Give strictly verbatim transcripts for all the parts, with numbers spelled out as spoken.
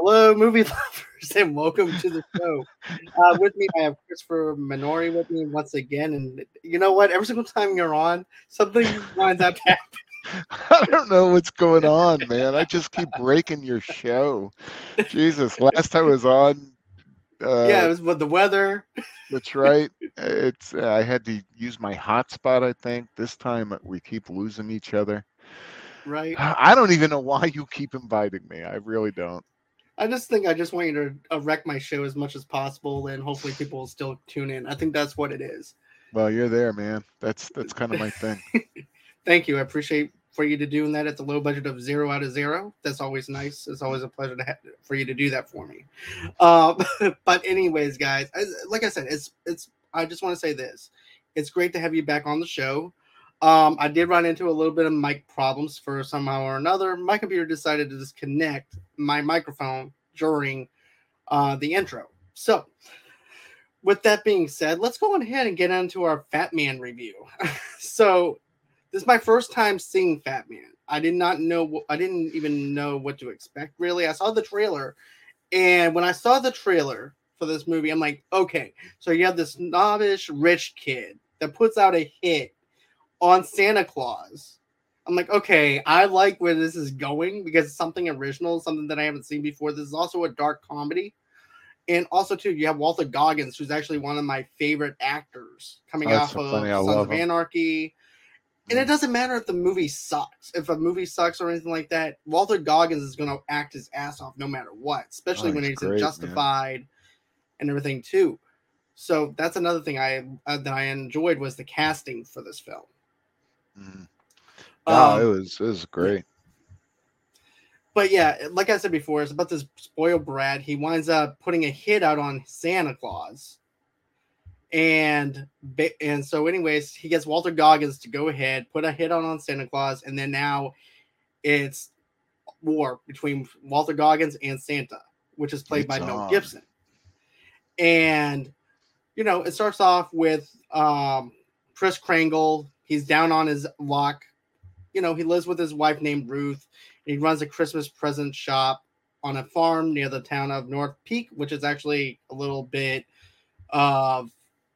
Hello, movie lovers, and welcome to the show. Uh, with me, I have Christopher Minori with me once again. And you know what? Every single time you're on, something winds up happening. I don't know what's going on, man. I just keep breaking your show. Jesus, last time I was on, Yeah, uh, it was with the weather, that's right. It's uh, I had to use my hotspot, I think. This time uh, we keep losing each other. right? I don't even know why you keep inviting me. I really don't. I just think I just want you to uh, wreck my show as much as possible, and hopefully people will still tune in. I think that's what it is. Well, you're there, man. That's that's kind of my thing. Thank you. I appreciate for you to doing that at the low budget of zero out of zero. That's always nice. It's always a pleasure to have for you to do that for me. Um, but anyways, guys, I, like I said, it's it's. I just want to say this: it's great to have you back on the show. Um, I did run into a little bit of mic problems for somehow or another. My computer decided to disconnect my microphone during uh, the intro. So, with that being said, let's go on ahead and get into our Fat Man review. So, this is my first time seeing Fat Man. I did not know. I didn't even know what to expect. Really, I saw the trailer, and when I saw the trailer for this movie, I'm like, okay, so you have this snobbish rich kid that puts out a hit on Santa Claus. I'm like, okay, I like where this is going because it's something original, something that I haven't seen before. This is also a dark comedy. And also, too, you have Walter Goggins, who's actually one of my favorite actors coming Oh, that's off so funny. of I Sons love of him. Anarchy. And it doesn't matter if the movie sucks. If a movie sucks or anything like that, Walter Goggins is going to act his ass off no matter what, especially Oh, when he's he's in great, man. Justified and everything, too. So that's another thing I uh, that I enjoyed was the casting for this film. Mm. No, it Um, was it was great. but yeah, like I said before, it's about this spoiled brat. He winds up putting a hit out on Santa Claus, and and so, anyways, he gets Walter Goggins to go ahead, put a hit out on Santa Claus, and then now it's war between Walter Goggins and Santa, which is played It's by Mel on. Gibson. And you know, it starts off with um, Chris Kringle. He's down on his luck. You know, he lives with his wife named Ruth. And he runs a Christmas present shop on a farm near the town of North Peak, which is actually a little bit of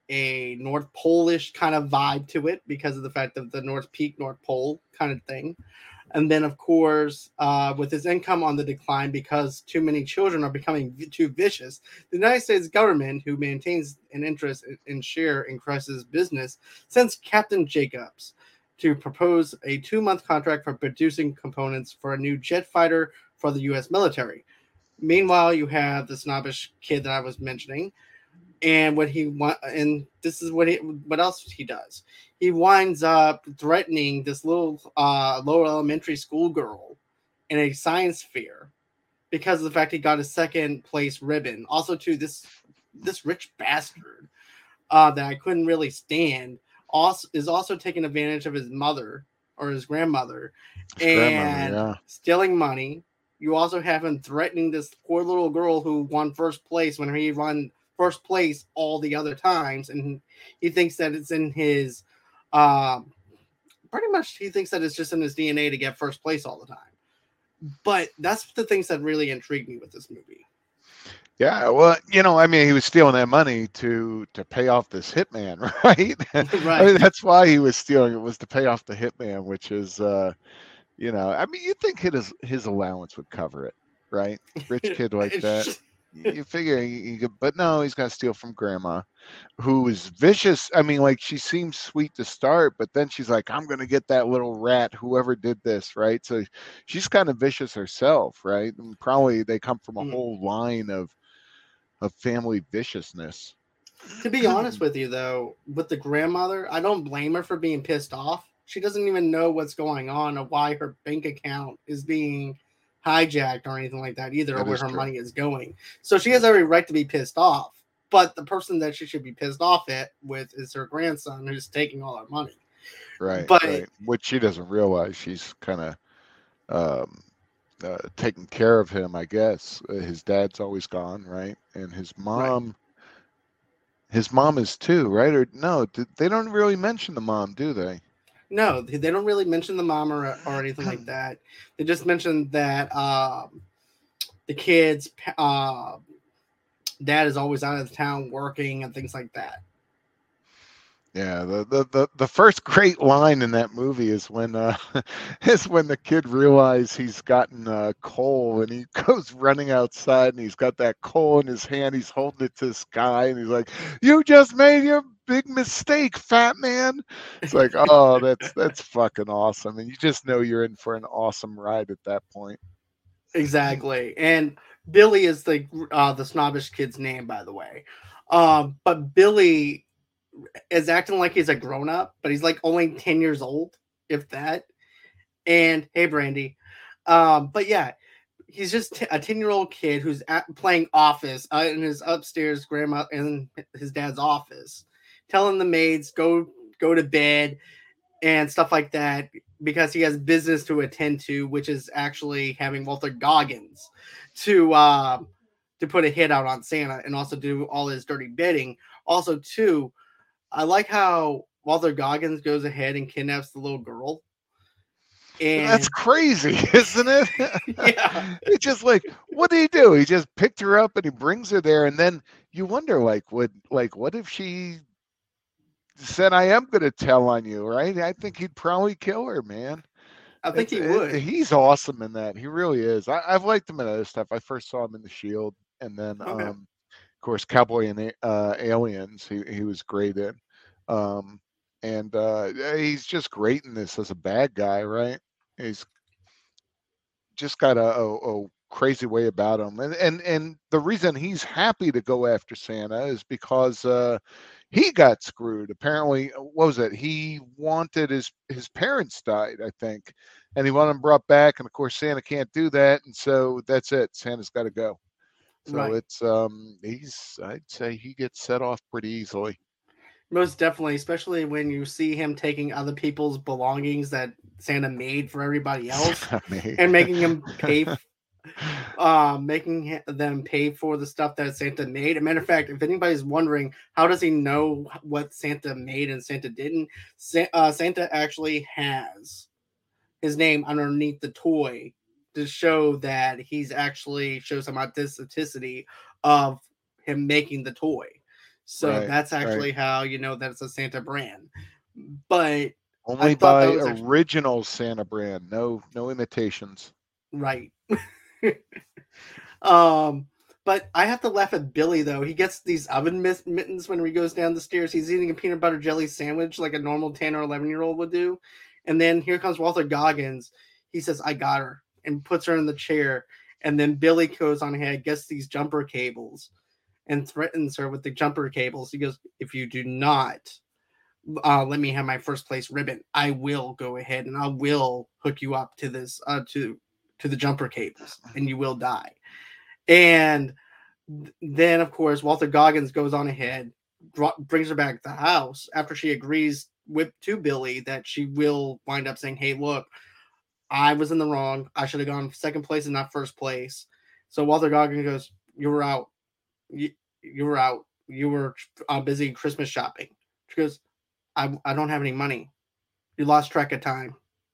a North Polish kind of vibe to it because of the fact of the North Peak, North Pole kind of thing. And then, of course, uh, with his income on the decline because too many children are becoming v- too vicious, the United States government, who maintains an interest in, in share in Chris's business, sends Captain Jacobs to propose a two-month contract for producing components for a new jet fighter for the U S military. Meanwhile, you have the snobbish kid that I was mentioning, and what he want, and this is what he, what else he does. He winds up threatening this little uh, lower elementary school girl in a science fair because of the fact he got a second place ribbon. Also, to this this rich bastard uh, that I couldn't really stand also is also taking advantage of his mother or his grandmother His grandmother, and yeah. stealing money. You also have him threatening this poor little girl who won first place when he won first place all the other times, and he thinks that it's in his, um, pretty much he thinks that it's just in his D N A to get first place all the time. But that's the things that really intrigued me with this movie. Yeah, well, you know, I mean, he was stealing that money to to pay off this hitman, right? I Right. mean, that's why he was stealing it was to pay off the hitman, which is, uh, you know, I mean, you think his his allowance would cover it, right? Rich kid like that. You figure he, he could, but no, he's got to steal from grandma, who is vicious. I mean, like she seems sweet to start, but then she's like, "I'm gonna get that little rat, whoever did this," right? So she's kind of vicious herself, right? And probably they come from a whole line of of family viciousness. To be honest with you, though, with the grandmother, I don't blame her for being pissed off. She doesn't even know what's going on or why her bank account is being hijacked or anything like that either, or That where is her true. money is going. So she has every right to be pissed off. But the person that she should be pissed off at with is her grandson who's taking all her money. Right, But right. Which she doesn't realize she's kind of um, uh, taking care of him, I guess. Uh, his dad's always gone, right? And his right. mom, his mom is too, right? Or no, th- they don't really mention the mom, do they? No, they they don't really mention the mom or, or anything like that. They just mentioned that um, the kids' uh, dad is always out of town working and things like that. Yeah, the, the the the first great line in that movie is when uh is when the kid realizes he's gotten uh, coal, and he goes running outside, and he's got that coal in his hand. He's holding it to the sky, and he's like, "You just made your big mistake, fat man." It's like, oh, that's that's fucking awesome, and you just know you're in for an awesome ride at that point. Exactly. And Billy is the uh, the snobbish kid's name, by the way. Um, but Billy is acting like he's a grown up, but he's like only ten years old, if that. And hey, Brandy. Um, but yeah, he's just t- a ten year old kid who's at, playing office uh, in his upstairs grandma in his dad's office, telling the maids go go to bed and stuff like that because he has business to attend to, which is actually having Walter Goggins to uh, to put a hit out on Santa and also do all his dirty bidding. Also, too, I like how Walter Goggins goes ahead and kidnaps the little girl. And that's And crazy, isn't it? yeah, It's just like, what did he do? He just picked her up and he brings her there, and then you wonder, like, would like, what if she said, "I am going to tell on you," right? I think he'd probably kill her, man. I think It's he it, would. he's awesome in that. He really is. I, I've liked him in other stuff. I first saw him in The Shield, and then, Okay. um, of course, Cowboy and uh, Aliens. He he was great in, um, and uh, he's just great in this as a bad guy, right? He's just got a, a, a crazy way about him, and and and the reason he's happy to go after Santa is because uh, he got screwed. Apparently, what was it? He wanted his his parents died, I think, and he wanted them brought back. And of course, Santa can't do that, and so that's it. Santa's got to go. So Right. it's um he's I'd say he gets set off pretty easily. Most definitely, especially when you see him taking other people's belongings that Santa made for everybody else I mean, and making him pay uh, making them pay for the stuff that Santa made. As a matter of fact, if anybody's wondering how does he know what Santa made and Santa didn't, Sa- uh, Santa actually has his name underneath the toy to show that he's actually shows some authenticity of him making the toy. So right, that's right. actually how you know that it's a Santa brand. But I Only thought that by was actually original Santa brand. No, no imitations. right. Um, but I have to laugh at Billy though. He gets these oven mittens when he goes down the stairs. He's eating a peanut butter jelly sandwich like a normal ten or eleven year old would do. And then here comes Walter Goggins. He says, I got her, and puts her in the chair. And then Billy goes on ahead, gets these jumper cables, and threatens her with the jumper cables. He goes, if you do not uh, let me have my first place ribbon, I will go ahead and I will hook you up to this uh, to to the jumper cables, and you will die. And then, of course, Walter Goggins goes on ahead, brings her back to the house after she agrees with to Billy that she will wind up saying, "Hey, look, I was in the wrong. I should have gone second place and not first place." So Walter Goggins goes, "You were out. You, you were out. You were uh, busy Christmas shopping." She goes, I, "I don't have any money. You lost track of time."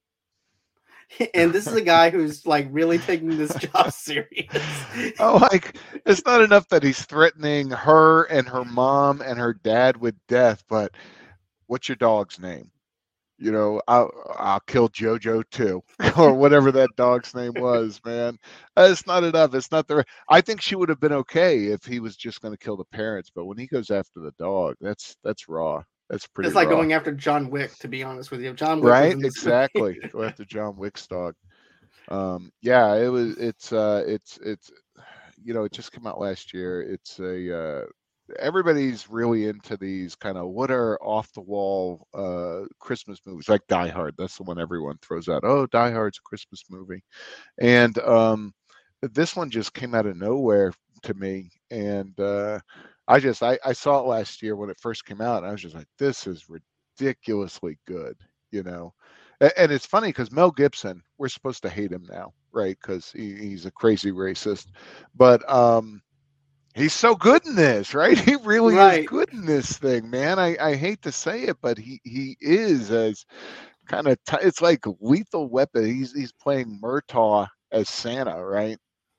And this is a guy who's like really taking this job serious. Oh, like it's not enough that he's threatening her and her mom and her dad with death, but what's your dog's name? You know, I'll, I'll kill Jojo too, or whatever that dog's name was, man. Uh, It's not enough. It's not the. I think she would have been okay if he was just going to kill the parents, but when he goes after the dog, that's that's raw. That's pretty It's like raw, going after John Wick, to be honest with you. John Wick was right? in this movie. Exactly. Go after John Wick's dog. Um, yeah, it was. It's. Uh, it's. It's. You know, it just came out last year. It's a. Uh, everybody's really into these kind of what are off the wall uh, Christmas movies, like Die Hard. That's the one everyone throws out. Oh, Die Hard's a Christmas movie, and um, this one just came out of nowhere to me, and uh, I just I, I saw it last year when it first came out, and I was just like, this is ridiculously good, you know. A- And it's funny because Mel Gibson, we're supposed to hate him now, right? Because he, he's a crazy racist, but um, he's so good in this, right? He really is Right. good in this thing, man. I, I hate to say it, but he he is as kind of t- it's like Lethal Weapon. He's he's playing Murtaugh as Santa, right?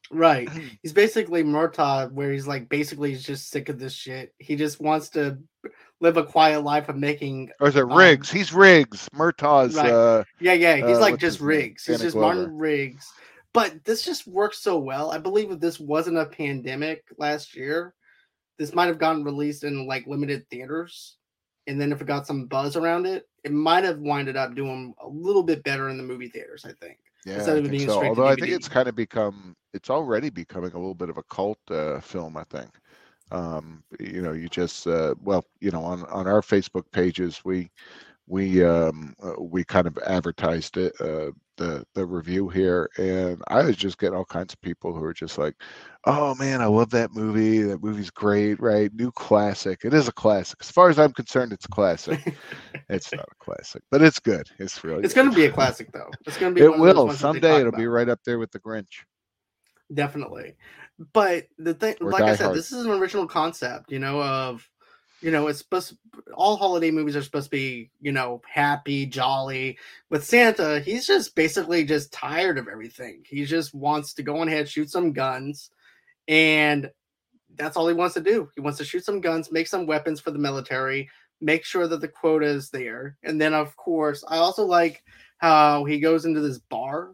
Right. He's basically Murtaugh, where he's like basically he's just sick of this shit. He just wants to live a quiet life of making. Or is it Um, Riggs? He's Riggs. Murtaugh's right. uh Yeah, yeah. He's uh like what's just his name? Riggs. He's Danny just Glover. Martin Riggs. But this just works so well. I believe if this wasn't a pandemic last year, this might have gotten released in like limited theaters. And then if it got some buzz around it, it might have winded up doing a little bit better in the movie theaters, I think. Yeah, Instead I of it think being so. straight to Although I think it's D V D. kind of become, it's already becoming a little bit of a cult uh, film, I think. Um, you know, you just, uh, well, you know, on, on our Facebook pages, we, we, um, uh, we kind of advertised it, uh, the, the review here. And I was just getting all kinds of people who are just like, oh man, I love that movie. That movie's great, right? New classic. It is a classic. As far as I'm concerned, it's a classic. It's not a classic, but it's good. It's really It's good. going to be a classic, though. It's going to be It one of those will. ones that they Someday talk it'll about. be right up there with The Grinch. Definitely. But the thing, Or like I Die said, Hard. this is an original concept, you know, of, you know, it's supposed to, all holiday movies are supposed to be, you know, happy, jolly. With Santa, he's just basically just tired of everything. He just wants to go on ahead, shoot some guns, and that's all he wants to do. He wants to shoot some guns, make some weapons for the military, make sure that the quota is there. And then, of course, I also like how he goes into this bar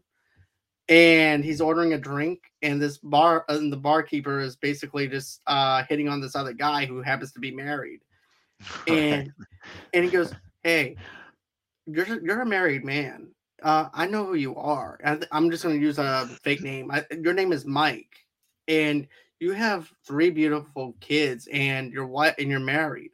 and he's ordering a drink, and this bar and the barkeeper is basically just uh, hitting on this other guy who happens to be married. And Right. and he goes, "Hey, you're you're a married man. Uh, I know who you are. I, I'm just going to use a fake name. I, your name is Mike, and you have three beautiful kids, and your wife, and you're married."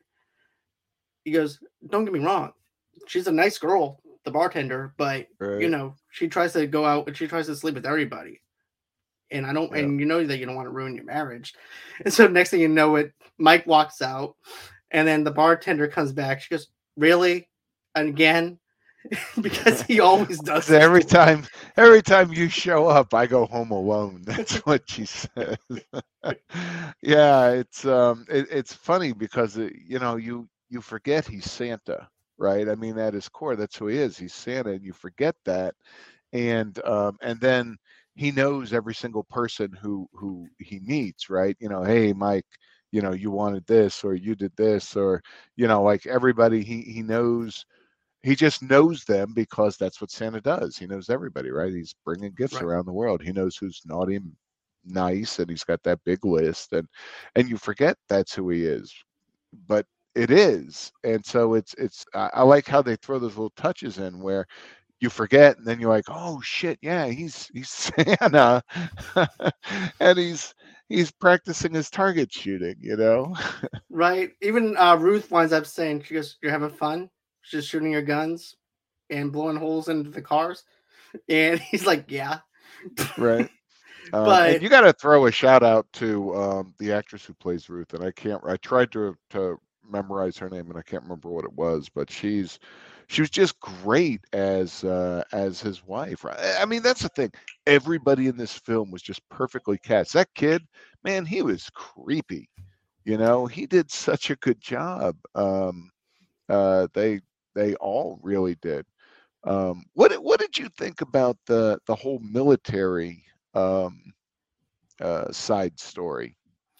He goes, "Don't get me wrong. She's a nice girl, the bartender, but you Right. know, she tries to go out and she tries to sleep with everybody. And I don't, Yeah. and you know that you don't want to ruin your marriage." And so next thing you know, it Mike walks out, and then the bartender comes back. She goes, "Really, and again?" Because he always does So this every to her. time, every time you show up, I go home alone. That's what she says. Yeah, it's um, it, it's funny because it, you know you you forget he's Santa, right? I mean, at his core, that's who he is. He's Santa, and you forget that, and um, and then he knows every single person who who he meets, right? You know, hey, Mike, you know, you wanted this, or you did this, or you know, like everybody, he he knows he just knows them because that's what Santa does. He knows everybody, right? He's bringing gifts Right. around the world. He knows who's naughty and nice, and he's got that big list, and and you forget that's who he is, but it is, and so it's it's. I, I like how they throw those little touches in where you forget, and then you're like, oh shit, yeah, he's he's Santa, and he's he's practicing his target shooting, you know. Right. Even uh, Ruth winds up saying, she goes, "You're having fun? Just shooting your guns and blowing holes into the cars?" And he's like, "Yeah." Right. Um, and But you got to throw a shout out to um, the actress who plays Ruth, and I can't. I tried to to memorize her name, and I can't remember what it was, but she's she was just great as uh, as his wife. Right? I mean, that's the thing. Everybody in this film was just perfectly cast. That kid, man, he was creepy. You know, he did such a good job. Um, uh, they they all really did. Um, what what did you think about the the whole military? Um, uh, side story.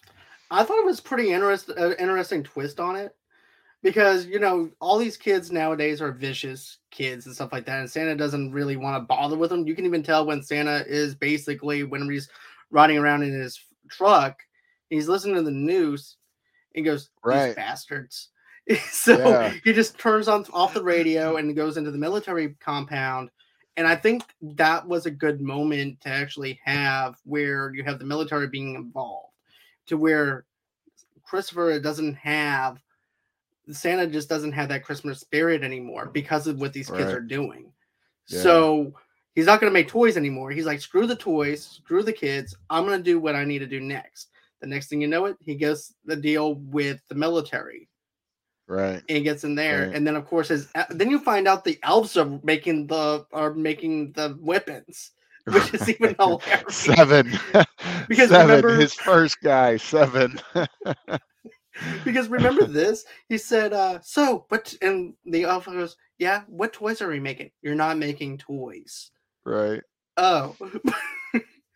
I thought it was pretty interest, uh, interesting twist on it, because you know all these kids nowadays are vicious kids and stuff like that, and Santa doesn't really want to bother with them. You can even tell when Santa is basically when he's riding around in his truck, he's listening to the news, and goes, "These Right. bastards." So Yeah. he just turns on off the radio and goes into the military compound. And I think that was a good moment to actually have where you have the military being involved, to where Christopher doesn't have Santa just doesn't have that Christmas spirit anymore because of what these kids Right. are doing. Yeah. So he's not going to make toys anymore. He's like, screw the toys, screw the kids. I'm going to do what I need to do next. The next thing you know it, he gets the deal with the military Right. and gets in there. Right. And then of course his then you find out the elves are making the are making the weapons, which is even hilarious. Seven. Because Seven. remember His first guy. Seven. because remember this, he said, uh, so but and the elf goes, "Yeah, what toys are we making?" "You're not making toys." Right. "Oh."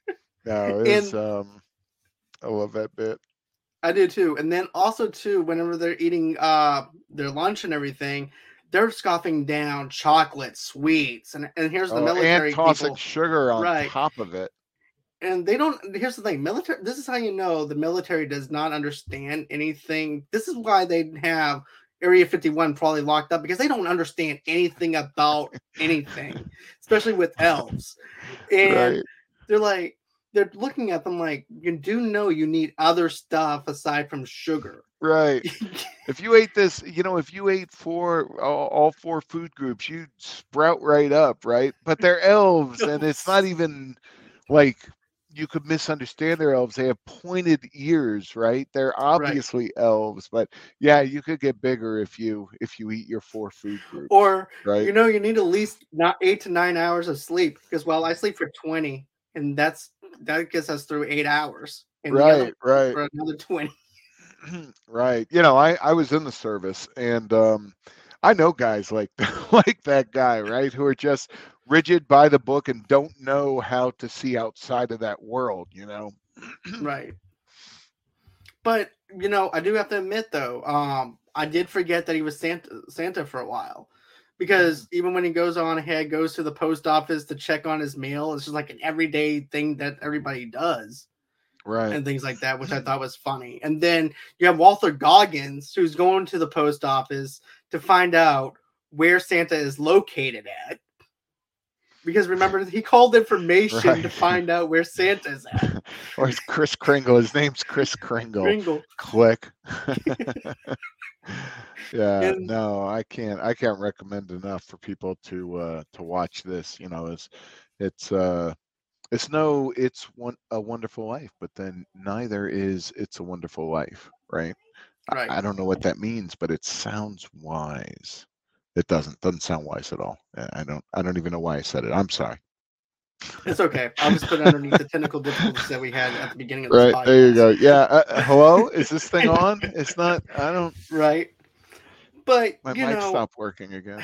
No, it's And um, I love that bit. I do too. And then also too, whenever they're eating uh their lunch and everything, they're scoffing down chocolate, sweets, and and here's the Oh, and military tossing people, sugar on right? top of it. And they don't. Here's the thing, military. This is how you know the military does not understand anything. This is why they have Area fifty-one probably locked up because they don't understand anything about anything, especially with elves. And Right. they're like, they're looking at them like, you do know you need other stuff aside from sugar. Right. If you ate this, you know, if you ate four, all, all four food groups, you'd sprout right up, right? But they're elves, and it's not even like you could misunderstand their elves. They have pointed ears, right? They're Right. obviously elves, but yeah, you could get bigger if you if you eat your four food groups, Or right? you know, you need at least not eight to nine hours of sleep because well, I sleep for twenty, and that's that gets us through eight hours, and the other Right, right. for another twenty. Right. You know, I I was in the service, and um I know guys like like that guy, right? Who are just rigid by the book and don't know how to see outside of that world, you know. Right. But you know, I do have to admit though, um, I did forget that he was Santa Santa for a while. Because even when he goes on ahead, goes to the post office to check on his mail, it's just like an everyday thing that everybody does. Right. And things like that, which I thought was funny. And then you have Walter Goggins, who's going to the post office to find out where Santa is located at. Because remember, he called information Right. to find out where Santa's at. Or it's Chris Kringle. His name's Chris Kringle. Kringle. Click. Yeah, And no, I can't I can't recommend enough for people to uh to watch this. You know, it's it's uh it's no it's one a wonderful life, but then neither is It's a Wonderful Life, right? right. I, I don't know what that means, but it sounds wise. It doesn't doesn't sound wise at all. I I don't I don't even know why I said it. I'm sorry. It's okay. I'll just put it underneath the technical difficulties that we had at the beginning of this Right, podcast. there you go. Yeah. Uh, hello? Is this thing on? It's not. I don't. Right. But My you mic know, stopped working again.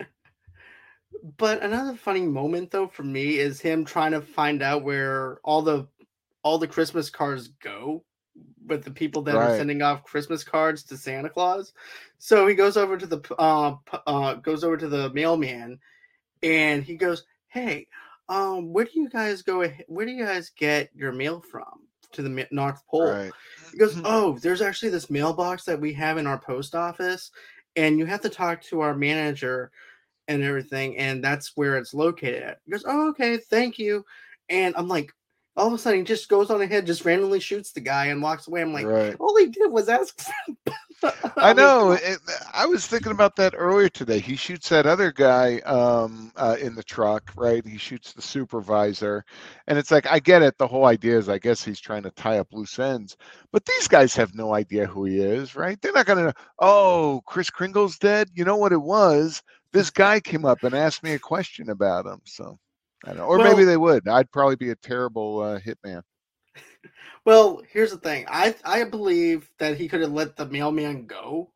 but another funny moment though for me is him trying to find out where all the all the Christmas cards go with the people that are Right. sending off Christmas cards to Santa Claus. So he goes over to the uh, uh goes over to the mailman and he goes, "Hey, um where do you guys go where do you guys get your mail from to the Mi- North Pole?" Right. He goes, "Oh, there's actually this mailbox that we have in our post office and you have to talk to our manager and everything, and that's where it's located at." He goes, "Oh, okay, thank you." And I'm like, all of a sudden, he just goes on ahead, just randomly shoots the guy and walks away. I'm like, Right. all he did was ask. I, I mean, know. come on. It, I was thinking about that earlier today. He shoots that other guy um, uh, in the truck, right? He shoots the supervisor, and it's like I get it. The whole idea is, I guess he's trying to tie up loose ends, but these guys have no idea who he is, right? They're not gonna. Oh, Chris Kringle's dead. You know what it was? This guy came up and asked me a question about him. So I don't know. Or maybe Well, they would. I'd probably be a terrible uh, hitman. well, here's the thing. I I believe that he could have let the mailman go,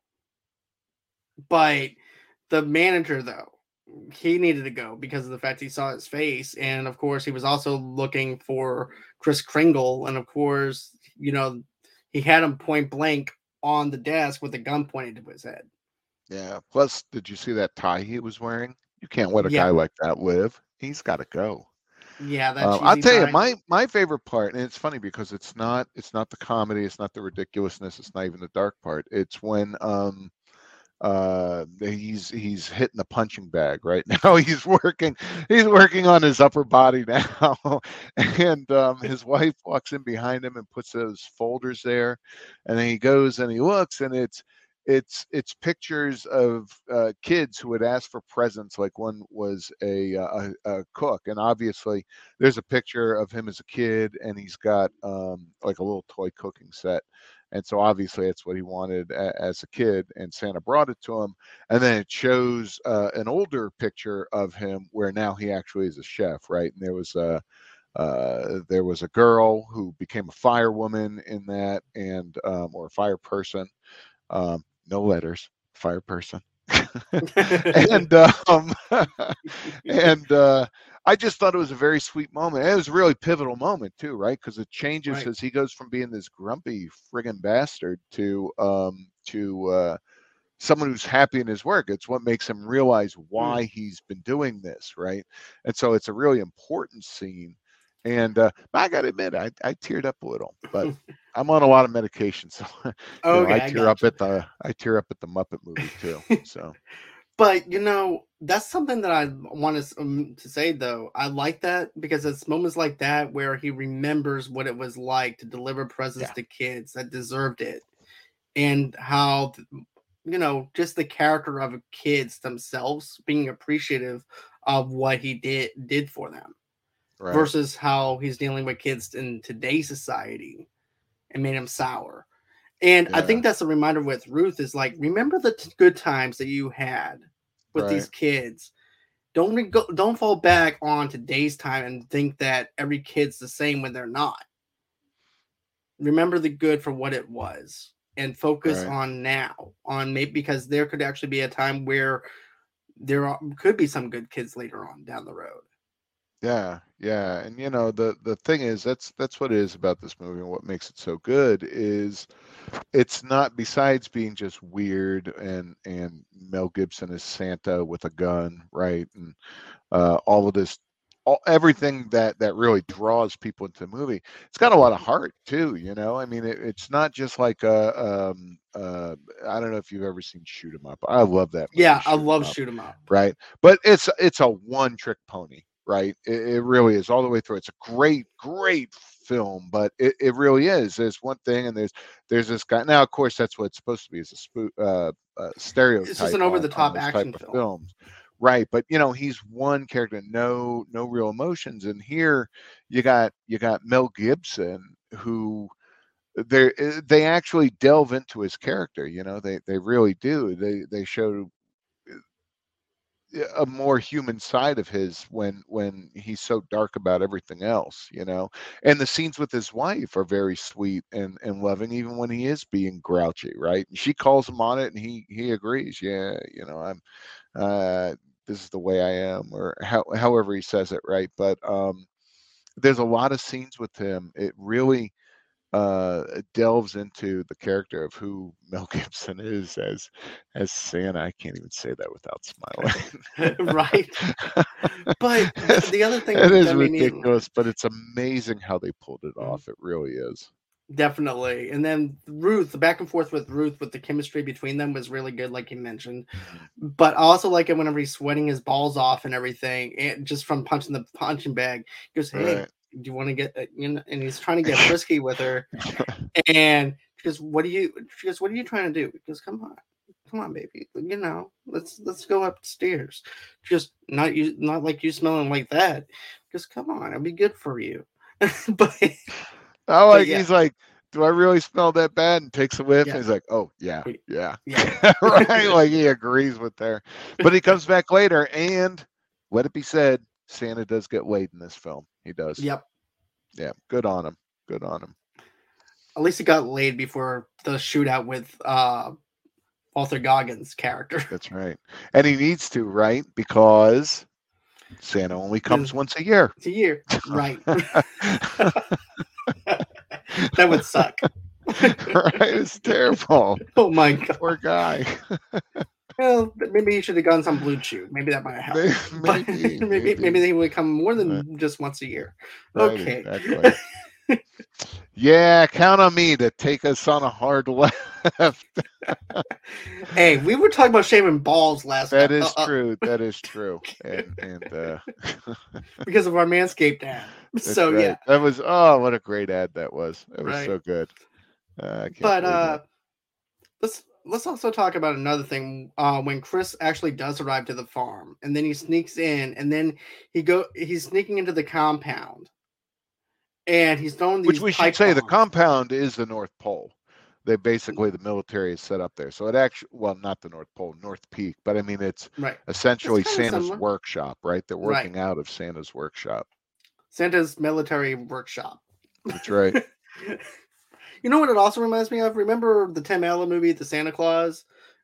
but the manager though, he needed to go because of the fact he saw his face, and of course he was also looking for Chris Kringle, and of course, you know, he had him point blank on the desk with a gun pointed to his head. Yeah. Plus, did you see that tie he was wearing? You can't let a Yeah, guy like that live. He's got to go. yeah, that Um, I'll cheesy tell you, tie. my my favorite part, and it's funny because it's not it's not the comedy, it's not the ridiculousness, it's not even the dark part. It's when um uh he's he's hitting the punching bag right now. He's working he's working on his upper body now, and um, his wife walks in behind him and puts those folders there, and then he goes and he looks, and it's it's it's pictures of uh, kids who had asked for presents. Like one was a, a a cook, and obviously there's a picture of him as a kid, and he's got um, like a little toy cooking set. And so obviously that's what he wanted a, as a kid, and Santa brought it to him. And then it shows uh, an older picture of him where now he actually is a chef, right? And there was a uh, there was a girl who became a firewoman in that, and um, or a fire person. Um, no letters, fire person. and um, and uh, I just thought it was a very sweet moment. And it was a really pivotal moment too, right? Because it changes Right. as he goes from being this grumpy friggin' bastard to um, to uh, someone who's happy in his work. It's what makes him realize why Mm. he's been doing this, right? And so it's a really important scene. And uh, I got to admit, I, I teared up a little, but I'm on a lot of medication, so you know Okay, I I tear up gotcha. at the I tear up at the Muppet movie too. So But you know, that's something that I want to, um, to say though. I like that because it's moments like that where he remembers what it was like to deliver presents yeah, to kids that deserved it, and how th- you know, just the character of kids themselves being appreciative of what he did did for them right, versus how he's dealing with kids in today's society and made him sour. And I yeah, think that's a reminder with Ruth is like, remember the t- good times that you had with these right. kids. Don't re- go, don't fall back on today's time and think that every kid's the same when they're not. Remember the good for what it was and focus Right. on now, on maybe because there could actually be a time where there are, could be some good kids later on down the road. Yeah, yeah. And you know, the the thing is that's that's what it is about this movie and what makes it so good is it's not, besides being just weird and and Mel Gibson is Santa with a gun, right? And uh all of this all, everything that that really draws people into the movie. It's got a lot of heart too, you know. I mean, it, it's not just like a um uh I don't know if you've ever seen Shoot 'em Up. I love that movie, Yeah, I Shoot 'em love Up, Shoot 'em Up. right? But it's it's a one trick pony, right? It, it really is all the way through. It's a great, great film, but it, it really is. There's one thing, and there's there's this guy. Now, of course, that's what it's supposed to be, is a spoo, uh, uh, It's just stereotype an over on the on top those type action of film. films, right? But you know, he's one character, no no real emotions. And here, you got you got Mel Gibson, who they they actually delve into his character. You know, they they really do. They they show a more human side of his when when he's so dark about everything else, you know. And the scenes with his wife are very sweet and and loving, even when he is being grouchy, right? And she calls him on it, and he he agrees. Yeah, you know, I'm uh this is the way I am, or how, however he says it, right? But um there's a lot of scenes with him. It really uh delves into the character of who Mel Gibson is as as Santa. I can't even say that without smiling. Right. But the, it's, the other it thing is that made me ridiculous, but it's amazing how they pulled it Mhm. off. It really is. Definitely. And then Ruth, the back and forth with Ruth, with the chemistry between them was really good, like you mentioned. Mhm. But I also like it whenever he's sweating his balls off and everything, and just from punching the punching bag. He goes, "Hey, Right. do you want to get?" uh, You know, and he's trying to get frisky with her, and she goes, "What are you?" She goes, "What are you trying to do?" He goes, "Come on, come on, baby. You know, let's let's go upstairs. Just not you, not like you smelling like that. Just come on, it'll be good for you." but I but like, yeah, he's like, do I really smell that bad? And takes a whiff, yeah, and he's like, oh yeah, yeah. yeah. Right. Like he agrees with her. But he comes back later, and let it be said, Santa does get laid in this film. He does. Yep. Yeah. Good on him. Good on him. At least he got laid before the shootout with uh Walter Goggins' character. That's right. And he needs to, right? Because Santa only It's comes once a year. a year. Right. That would suck. Right? It's terrible. Oh my god. Poor guy. Well, maybe he should have gone some Blue Chew. Maybe that might have helped. May- But maybe, maybe maybe maybe. they would come more Right, than just once a year. right, Okay. exactly. Yeah, count on me to take us on a hard left. Hey, we were talking about shaving balls last That uh, is uh, true. That is true. And and uh because of our Manscaped ad. that's So right. yeah, That was, oh, what a great ad that was. It was right. so good. Uh, I can't But believe that. uh let's let's also talk about another thing. Uh, when Chris actually does arrive to the farm, and then he sneaks in, and then he go he's sneaking into the compound, and he's throwing Which these we should pipe say, the bombs. compound is the North Pole. They basically, the military is set up there. So it actually, well, not the North Pole, North Peak, but I mean, it's Right, it's essentially kind of Santa's similar. workshop, right? They're Right, working out of Santa's workshop. Santa's military workshop. That's right. You know what it also reminds me of? Remember the Tim Allen movie, The Santa Claus?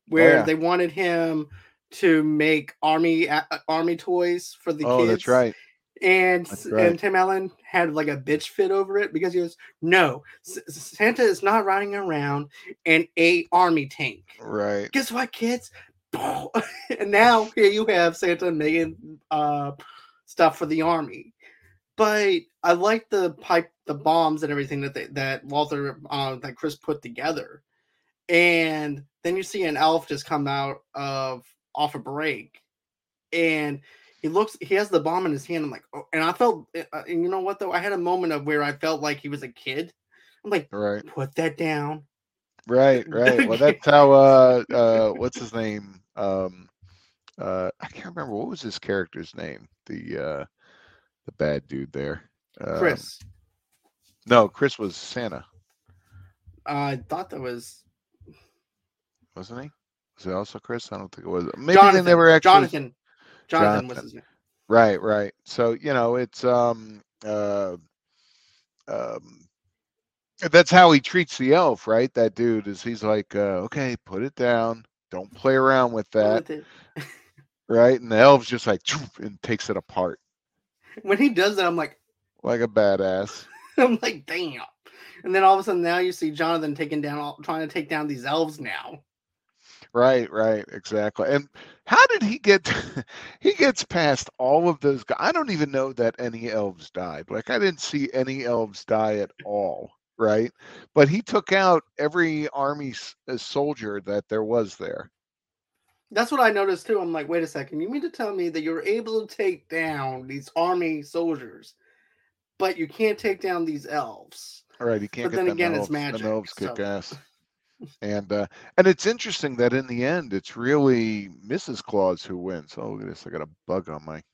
Oh where yeah. they wanted him to make army uh, army toys for the Oh, that's kids. right. And That's right. and Tim Allen had like a bitch fit over it because he goes, "No, S- Santa is not riding around in a army tank." Right. Guess what, kids? And now here you have Santa making uh, stuff for the army. But I like the pipe, the bombs, and everything that they, that Walter, uh, that Chris put together. And then you see an elf just come out of off a break, and he looks, he has the bomb in his hand. I'm like, oh, and I felt, uh, and you know what though? I had a moment of where I felt like he was a kid. I'm like, Right. put that down. Right. Right. Well, that's how. Uh. Uh. What's his name? Um. Uh. I can't remember what was his character's name. The uh. The bad dude there. Um. Chris. No, Chris was Santa, I thought that was wasn't he? Was it also Chris? I don't think it was. Maybe they Jonathan. never actually. Jonathan. Jonathan was Jonathan. his name. Right. Right. So you know, it's um. Uh. Um. That's how he treats the elf, right? That dude is. He's like, uh, okay, put it down. Don't play around with Play that. with it. Right? And the elf's just like and takes it apart When he does that, I'm like, like a badass. I'm like, damn. And then all of a sudden, now you see Jonathan taking down, all, trying to take down these elves now. Right, right, exactly. And how did he get? He gets past all of those guys. I don't even know that any elves died. Like I didn't see any elves die at all. Right, but he took out every army s- uh, soldier that there was there. That's what I noticed too. I'm like, wait a second. You mean to tell me that you're able to take down these army soldiers, but you can't take down these elves? All right, he can't But get then them again, it's elves. Them magic. elves kick So ass. And uh, and it's interesting that in the end, it's really Missus Claus who wins. Oh, look at this! I got a bug on my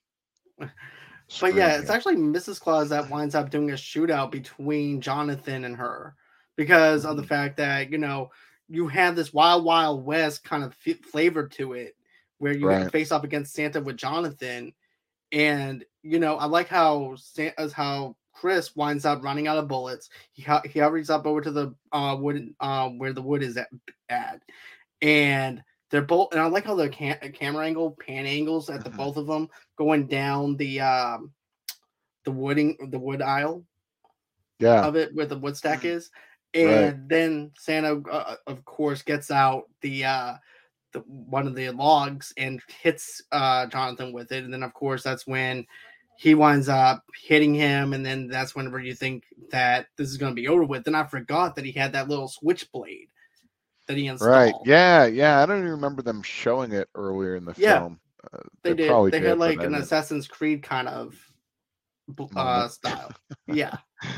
but yeah, screen it's here. actually Missus Claus that winds up doing a shootout between Jonathan and her because of the Mhm. fact that, you know, you have this Wild Wild West kind of f- flavor to it where you Right, face off against Santa with Jonathan. And, you know, I like how Santa's how Chris winds up running out of bullets. He, hu- he hurries up over to the uh, wood uh, where the wood is at, at. And they're both, and I like how the cam- camera angle pan angles at the Mhm. both of them going down the um, the wooding the wood aisle Yeah, of it where the wood stack is. right, And then Santa, uh, of course, gets out the uh, the one of the logs and hits uh, Jonathan with it. And then, of course, that's when he winds up hitting him. And then that's whenever you think that this is going to be over with. And I forgot that he had that little switchblade that he right. installed. Yeah, yeah. I don't even remember them showing it earlier in the Yeah, film. Uh, they they did. probably They had did, but like I an didn't. Assassin's Creed kind of uh, Moment. style. Yeah.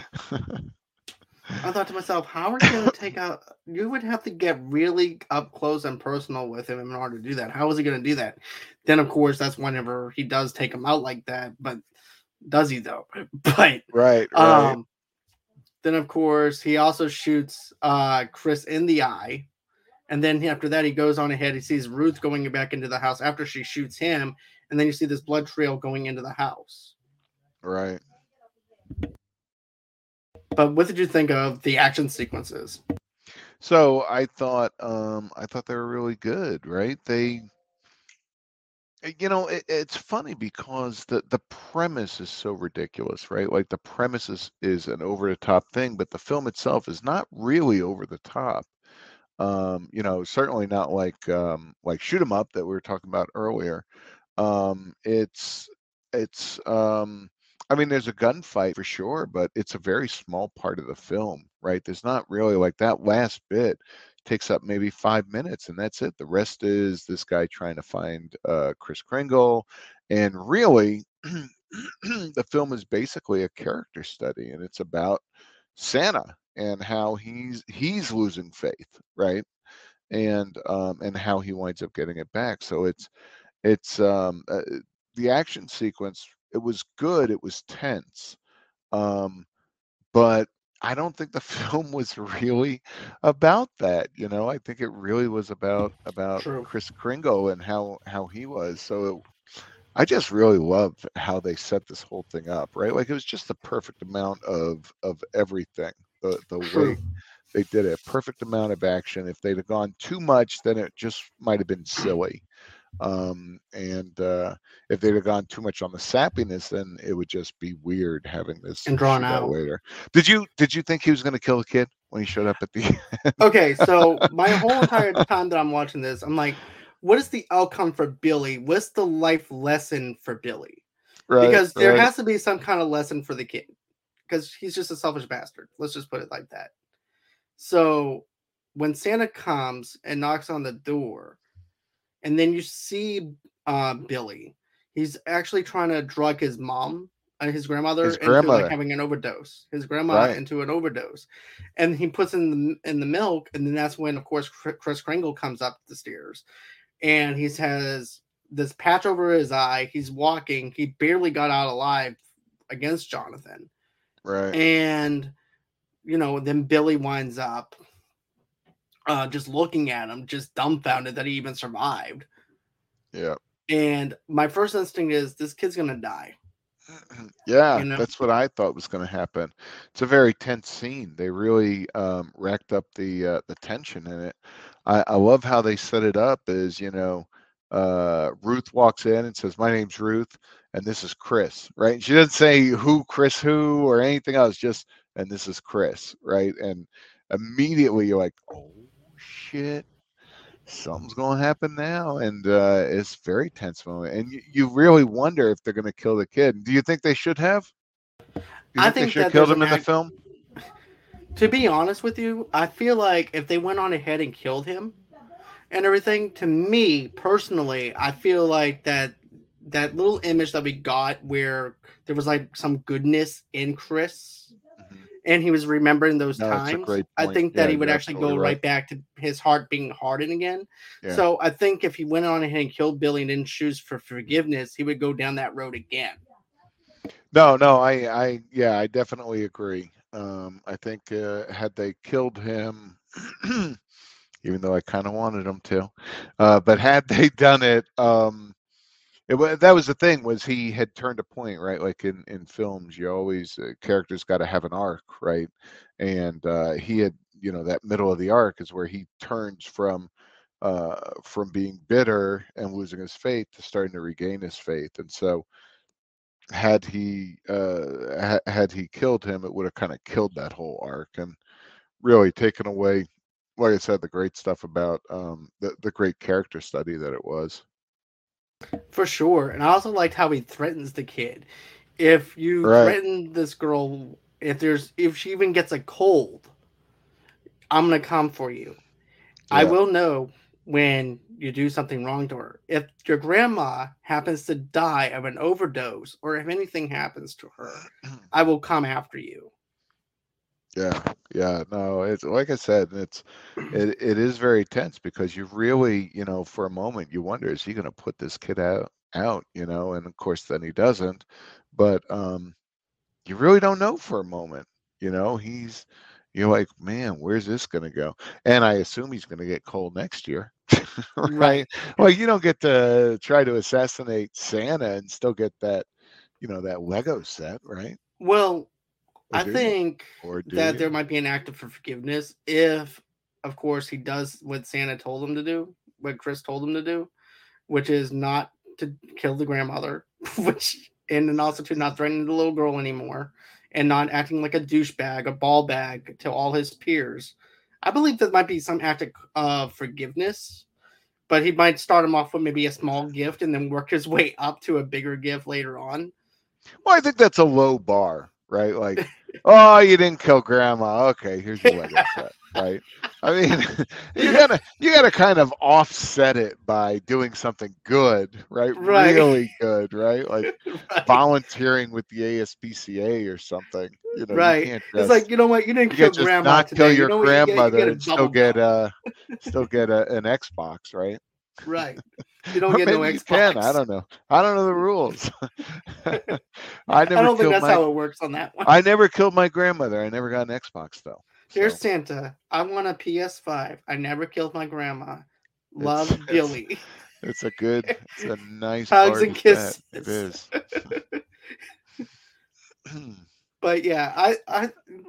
I thought to myself, how are you going to take out? You would have to get really up close and personal with him in order to do that. How is he going to do that? Then, of course, that's whenever he does take him out like that. But does he though? But Right, right. um, then, of course, he also shoots uh, Chris in the eye, and then after that, he goes on ahead. He sees Ruth going back into the house after she shoots him, and then you see this blood trail going into the house. Right. But what did you think of the action sequences? So I thought, um, I thought they were really good, right? They, eh, you know, it, it's funny because the the premise is so ridiculous, right? Like the premise is is an over the top thing, but the film itself is not really over the top. Um, you know, certainly not like um, like Shoot 'em Up that we were talking about earlier. Um, it's it's um, I mean, there's a gunfight for sure, but it's a very small part of the film, right? There's not really like that last bit takes up maybe five minutes, and that's it. The rest is this guy trying to find uh, Chris Kringle, and really, the film is basically a character study, and it's about Santa and how he's he's losing faith, right? And um, and how he winds up getting it back. So it's it's um, uh, the action sequence. It was good. It was tense, um, but I don't think the film was really about that. You know, I think it really was about about True. Chris Kringle and how how he was. So it, I just really love how they set this whole thing up, right? Like it was just the perfect amount of of everything. The the True. weight They did a perfect amount of action. If they'd have gone too much, then it just might have been silly. Um, and uh, if they'd have gone too much on the sappiness, then it would just be weird having this And drawn shootout out. later. Did you did you think he was going to kill the kid when he showed up at the end? Okay, so my whole entire time that I'm watching this, I'm like, what is the outcome for Billy? What's the life lesson for Billy? Right, Because there right. has to be some kind of lesson for the kid. Because he's just a selfish bastard. Let's just put it like that. So when Santa comes and knocks on the door, and then you see uh, Billy, he's actually trying to drug his mom and his grandmother His into grandmother. like having an overdose. His grandma Right. into an overdose, and he puts in the in the milk, and then that's when, of course, Chris Kringle comes up the stairs, and he has this patch over his eye. He's walking. He barely got out alive against Jonathan. Right. And, you know, then Billy winds up uh, just looking at him, just dumbfounded that he even survived. Yeah. And my first instinct is this kid's going to die. Yeah, You know? that's what I thought was going to happen. It's a very tense scene. They really um, racked up the uh, the tension in it. I, I love how they set it up. Is you know, uh, Ruth walks in and says, "My name's Ruth, and this is Chris." Right? And she doesn't say who Chris who or anything else. Just and this is Chris. Right? And immediately you're like, "Oh shit." Something's going to happen now, and uh, it's a very tense moment. And you, you really wonder if they're going to kill the kid. Do you think they should have? Do you I think, think they should have that killed there's him an in the act- film? To be honest with you, I feel like if they went on ahead and killed him and everything, to me personally, I feel like that that little image that we got where there was like some goodness in Chris, Mhm. and he was remembering those No, that's a times, great I point. think that Yeah, he would you're actually go absolutely right. right. back to his heart being hardened again. Yeah. So I think if he went on ahead and killed Billy and didn't choose for forgiveness, he would go down that road again. No, no, I, I, yeah, I definitely agree. Um, I think uh, had they killed him, even though I kind of wanted them to, uh, but had they done it, um, it wa- that was the thing, was he had turned a point, right? Like in in films, you always uh, characters got to have an arc, right? And uh, he had, you know, that middle of the arc is where he turns from uh, from being bitter and losing his faith to starting to regain his faith. And so, had he uh, ha- had he killed him, it would have kind of killed that whole arc and really taken away, like I said, the great stuff about um, the the great character study that it was. For sure. And I also liked how he threatens the kid. If you Right. threaten this girl, if there's if she even gets a cold, I'm gonna come for you. I Yeah. will know when you do something wrong to her. If your grandma happens to die of an overdose, or if anything happens to her, I will come after you. Yeah, yeah, no, it's like I said, it's it it is very tense because you really, you know, for a moment you wonder, is he going to put this kid out out, you know, and of course then he doesn't, but um you really don't know for a moment, you know, he's you're like, man, where's this going to go? And I assume he's going to get cold next year, Right. right? Well, you don't get to try to assassinate Santa and still get that, you know, that Lego set, right? Well, Or I do you? think Or do that you? there might be an act of forgiveness if, of course, he does what Santa told him to do, what Chris told him to do, which is not to kill the grandmother, which and then also to not threaten the little girl anymore, and not acting like a douchebag, a ball bag to all his peers. I believe that might be some act of uh, forgiveness, but he might start him off with maybe a small gift and then work his way up to a bigger gift later on. Well, I think that's a low bar, right? Like, oh, you didn't kill grandma. Okay, here's your Lego set, right? I mean, you gotta you gotta kind of offset it by doing something good, right? Right. Really good, right? Like Right. volunteering with the A S P C A or something. You know, Right. you can't It's just like, you know what? You didn't you kill can't just grandma not today. kill You your know what? You get, you grandmother get a and still bubble get gum. uh still get a, an Xbox, right? Right. You don't Or get no maybe you can. I Xbox. don't know. I don't know the rules. I I never don't think killed that's my how it works on that one. I never killed my grandmother. I never got an Xbox though. Here's So Santa. I want a P S five. I never killed my grandma. it's Love, it's Billy. it's a good it's a nice Hugs bar and to set. It kisses. is. But yeah, I, I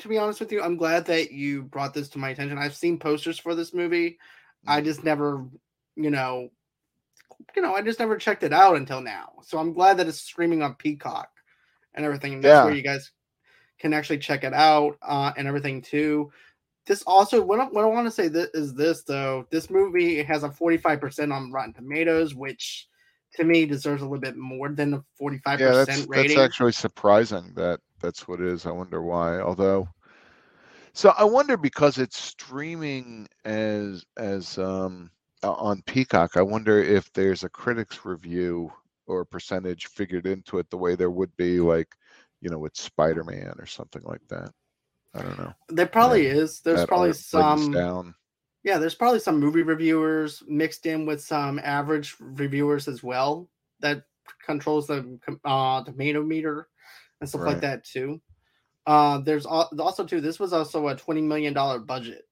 to be honest with you, I'm glad that you brought this to my attention. I've seen posters for this movie. I just never, you know, you know, I just never checked it out until now. So I'm glad that it's streaming on Peacock and everything. And that's Yeah. where you guys can actually check it out uh, and everything too. This also, what I, what I want to say th- is this though. This movie has a forty-five percent on Rotten Tomatoes, which to me deserves a little bit more than the forty-five percent yeah, that's rating. that's actually surprising that that's what it is. I wonder why. Although, so I wonder because it's streaming as as um on Peacock. I wonder if there's a critics review or percentage figured into it the way there would be like, you know, with Spider-Man or something like that. I don't know. There probably And is. There's that probably art brings some. down. Yeah, there's probably some movie reviewers mixed in with some average reviewers as well that controls the uh, tomato meter and stuff like Right. that too. Uh, there's al- also too. This was also a twenty million dollar budget.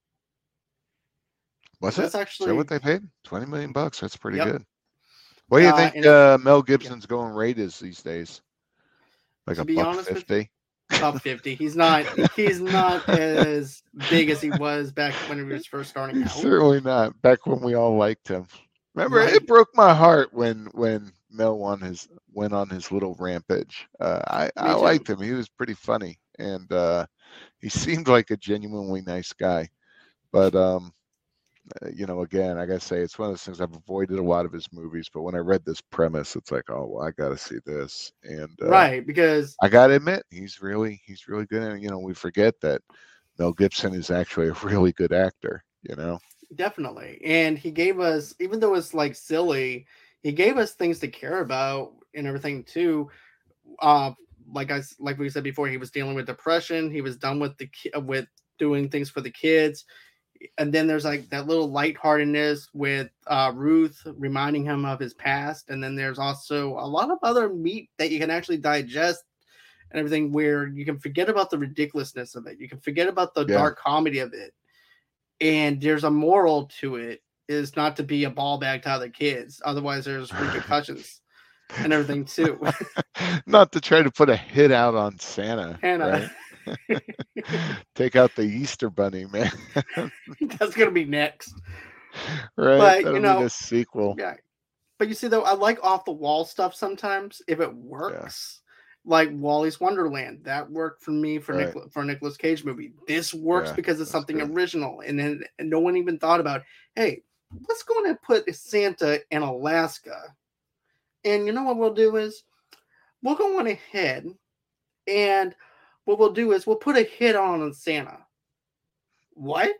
Was That's it? Is that actually what they paid? Twenty million bucks. That's pretty yep. good. What do you Uh, think and it, uh, Mel yeah, Gibson's going rate is these days? Like to a be buck honest with you, fifty? about fifty. He's not. He's not as big as he was back when he was first starting He's out. certainly not. Back when we all liked him. Remember, Right. it broke my heart when when Mel won his went on his little rampage. Uh, I I Me liked too. him. He was pretty funny, and uh, he seemed like a genuinely nice guy. But um, uh, you know, again, I gotta say, it's one of those things I've avoided a lot of his movies. But when I read this premise, it's like, oh, well, I gotta see this. And uh, Right, because I gotta admit, he's really he's really good. And you know, we forget that Mel Gibson is actually a really good actor. You know. definitely. And he gave us, even though it's like silly, he gave us things to care about and everything too. Uh, like I s- like we said before, he was dealing with depression. He was done with the ki- with doing things for the kids. And then there's like that little lightheartedness with uh, Ruth reminding him of his past. And then there's also a lot of other meat that you can actually digest and everything where you can forget about the ridiculousness of it. You can forget about the Yeah. dark comedy of it. And there's a moral to it is not to be a ball bag to other kids. Otherwise, there's repercussions and everything too. Not to try to put a hit out on Santa, and uh, right? Take out the Easter Bunny, man. that's going to be next. Right? But, That'll you know, be the sequel. yeah. But you see, though, I like off the wall stuff sometimes if it works. Like Wally's Wonderland, that worked for me for Right. Nic- for a Nicolas Cage movie. This works Yeah, because it's that's something good. original, and then and no one even thought about, hey, let's go and put Santa in Alaska. And you know what we'll do is we'll go on ahead, and what we'll do is we'll put a hit on Santa. What?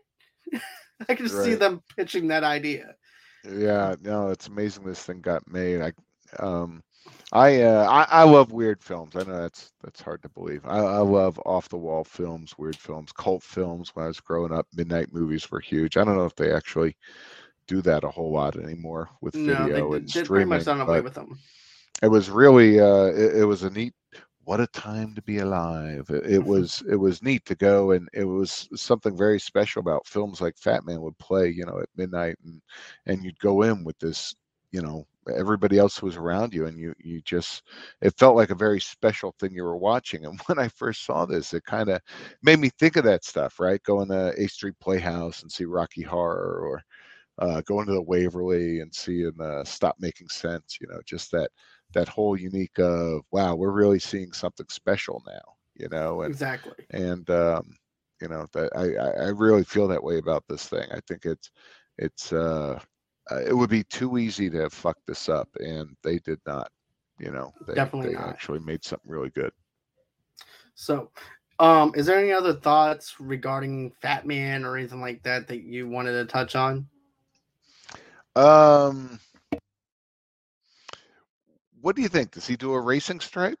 I can see Right. them pitching that idea. Yeah, no, it's amazing this thing got made. I um I uh I, I love weird films. I know that's that's hard to believe. I, I love off the wall films, weird films, cult films. When I was growing up, midnight movies were huge. I don't know if they actually do that a whole lot anymore with No, they video did, and did pretty much streaming, done away but with them. it was really uh it, it was a neat what a time to be alive. It, it was it was neat to go, and it was something very special about films like Fat Man would play, you know, at midnight, and and you'd go in with this, you know, everybody else was around you, and you you just it felt like a very special thing you were watching. And when I first saw this, it kind of made me think of that stuff, right? Going to A Street Playhouse and see Rocky Horror, or uh, going to the Waverly and seeing uh, Stop Making Sense, you know, just that that whole unique of wow, we're really seeing something special now, you know, and Exactly. and um, you know that I I really feel that way about this thing. I think it's it's uh, uh it would be too easy to fuck this up, and they did not. You know, they Definitely they not. actually made something really good. So, um, is there any other thoughts regarding Fat Man or anything like that that you wanted to touch on? Um. What do you think? Does he do a racing stripe?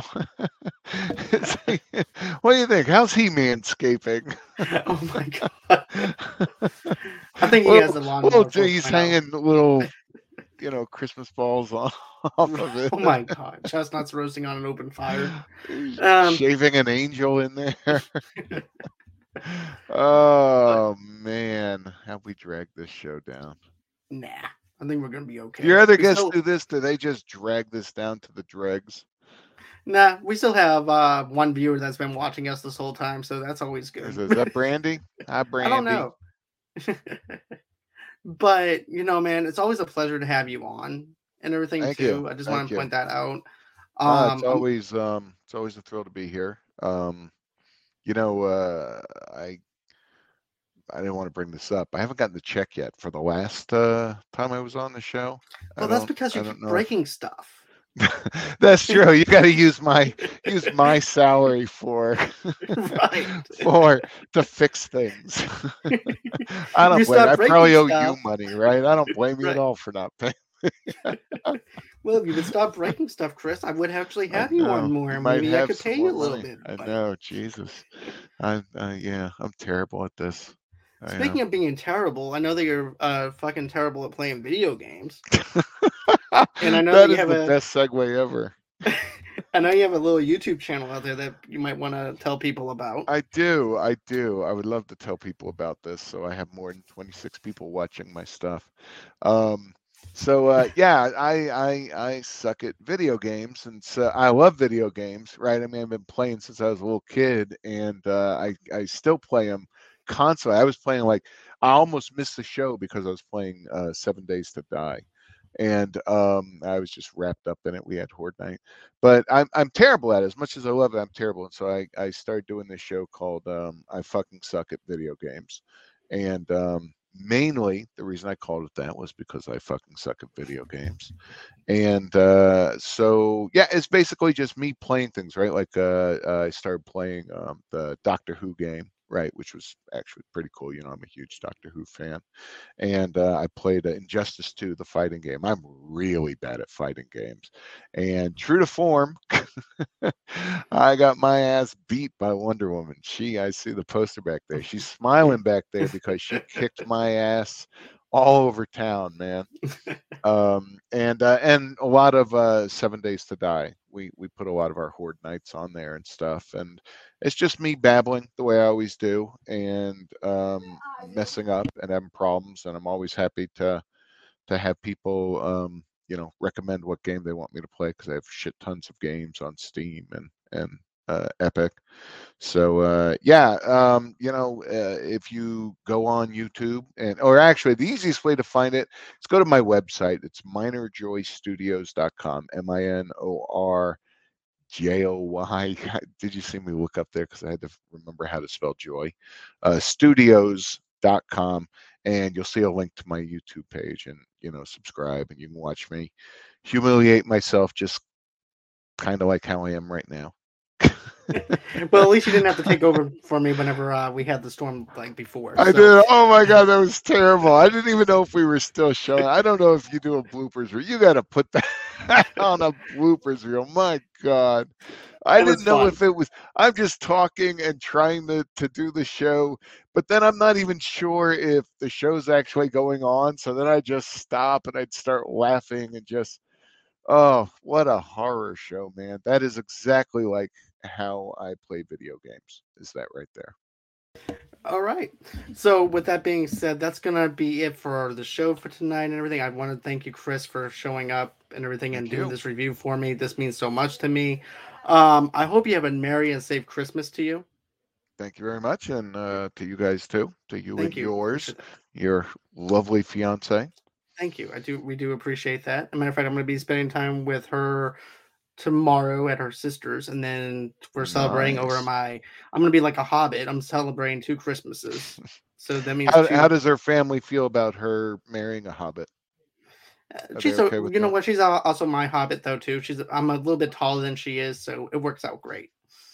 Is he- what do you think? How's he manscaping? Oh my god! I think he Well, has a lot well, more. he's hanging little, you know, Christmas balls off, off of it. Oh my god! Chestnuts roasting on an open fire. He's Um, shaving an angel in there. Oh man, have we dragged this show down? Nah, I think we're gonna be okay. If your other We guests still- do this, do they just drag this down to the dregs? Nah, we still have uh, one viewer that's been watching us this whole time, so that's always good. Is, is that Brandy? Hi, I don't Brandy. know. But, you know, man, it's always a pleasure to have you on and everything, Thank too. you. I just Thank want to you. point that out. Uh, it's Um, I'm- always um, it's always a thrill to be here. Um, you know, uh, I I didn't want to bring this up. I haven't gotten the check yet for the last uh, time I was on the show. I well, that's don't because I you don't keep know if breaking stuff. that's true. You got to use my use my salary for Right. for to fix things. I don't You blame you. stop I breaking probably owe you stuff. money, right? I don't blame you at Right. all for not paying. Well, if you would stop breaking stuff, Chris, I would actually I have you on know. more, You and might maybe I have could some pay you more a little money. bit, I buddy. know, Jesus. I, I yeah, I'm terrible at this. I Speaking am. of being terrible, I know that you're uh, fucking terrible at playing video games, and I know that That you is have the a, best segue ever. I know you have a little YouTube channel out there that you might want to tell people about. I do. I do. I would love to tell people about this. So I have more than twenty-six people watching my stuff. Um, so uh, yeah, I, I I suck at video games, and so I love video games, right? I mean, I've been playing since I was a little kid, and uh, I I still play them constantly. I was playing like I almost missed the show because I was playing uh, Seven Days to Die, and um, I was just wrapped up in it. We had Horde Night, but I'm I'm terrible at it. As much as I love it, I'm terrible. And so I I started doing this show called um, I fucking suck at video games, and um, mainly the reason I called it that was because I fucking suck at video games. And uh, so yeah, it's basically just me playing things, right? Like uh, uh, I started playing um, the Doctor Who game, right, which was actually pretty cool. You know, I'm a huge Doctor Who fan, and uh, I played uh, Injustice two, the fighting game. I'm really bad at fighting games, and true to form, I got my ass beat by Wonder Woman. She, I see the poster back there. She's smiling back there because she kicked my ass all over town, man. Um, and uh, and a lot of uh, Seven Days to Die. We we put a lot of our Horde nights on there and stuff, and it's just me babbling the way I always do, and um, messing up and having problems. And I'm always happy to to have people um, you know recommend what game they want me to play because I have shit tons of games on Steam and and uh, Epic. So uh, yeah, um, you know, uh, if you go on YouTube and, or actually the easiest way to find it is go to my website. It's minor joy studios dot com, M I N O R J O Y. Did you see me look up there? Because I had to remember how to spell joy. Uh, studios dot com, and you'll see a link to my YouTube page, and you know, subscribe, and you can watch me humiliate myself, just kind of like how I am right now. Well, at least you didn't have to take over for me whenever uh, we had the storm like before. I so. did. Oh my god, that was terrible. I didn't even know if we were still showing. I don't know if you do a bloopers reel. You got to put that on a bloopers reel. My god, I It was didn't know fun. if it was. I'm just talking and trying to to do the show, but then I'm not even sure if the show's actually going on. So then I just stop and I'd start laughing and just. Oh, what a horror show, man. That is exactly like how I play video games. Is that right there? All right. So, with that being said, that's going to be it for the show for tonight and everything. I want to thank you, Chris, for showing up and everything Thank and doing you. this review for me. This means so much to me. Um, I hope you have a merry and safe Christmas to you. Thank you very much. And uh, to you guys too. To you Thank and you. yours, your lovely fiance. Thank you. I do. We do appreciate that. As a matter of fact, I'm going to be spending time with her tomorrow at her sister's, and then we're celebrating over Nice. my. I'm going to be like a hobbit. I'm celebrating two Christmases. So that means How, two. how does her family feel about her marrying a hobbit? Are they She's a, okay with you know that? what? She's also my hobbit though too. She's I'm a little bit taller than she is, so it works out great.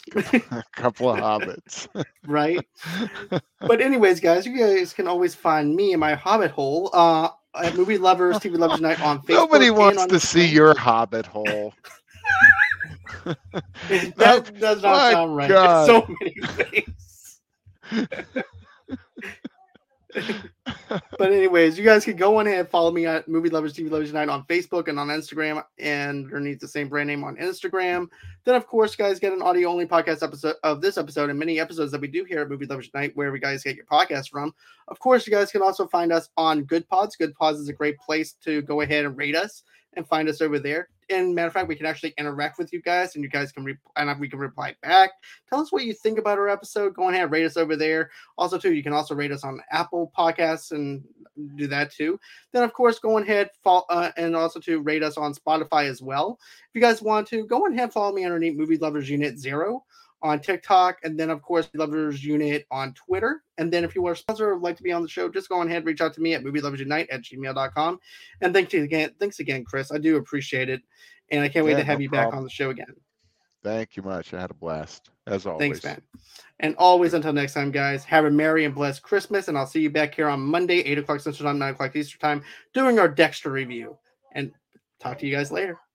A couple of hobbits. Right? But anyways, guys, you guys can always find me in my hobbit hole uh, at Movie Lovers T V Lovers Night on Facebook. Nobody wants and on to see your hobbit hole. That does not My sound right. God. In so many ways. But anyways, you guys can go on ahead and follow me at Movie Lovers T V Lovers Night on Facebook and on Instagram, and underneath the same brand name on Instagram. Then, of course, guys, get an audio only podcast episode of this episode and many episodes that we do here at Movie Lovers Night, where we guys get your podcast from. Of course, you guys can also find us on Good Pods. Good Pods is a great place to go ahead and rate us and find us over there. and matter of fact, we can actually interact with you guys, and you guys can re- and we can reply back. Tell us what you think about our episode. Go ahead, rate us over there. Also, too, you can also rate us on Apple Podcasts and do that too. Then, of course, go ahead follow, uh, and also to rate us on Spotify as well. If you guys want to, go ahead and follow me underneath Movie Lovers Unit Zero on TikTok, and then of course Lovers Unit on Twitter. And then if you are a sponsor or would like to be on the show, just go ahead, reach out to me at movie lovers unite at gmail dot com. And thank you again. Thanks again, Chris. I do appreciate it. And I can't wait Yeah, to have no you problem. back on the show again. Thank you much. I had a blast, as always. Thanks, man. And always until next time, guys, have a merry and blessed Christmas. And I'll see you back here on Monday, eight o'clock Central Time, nine o'clock Eastern Time, doing our Dexter review. And talk to you guys later.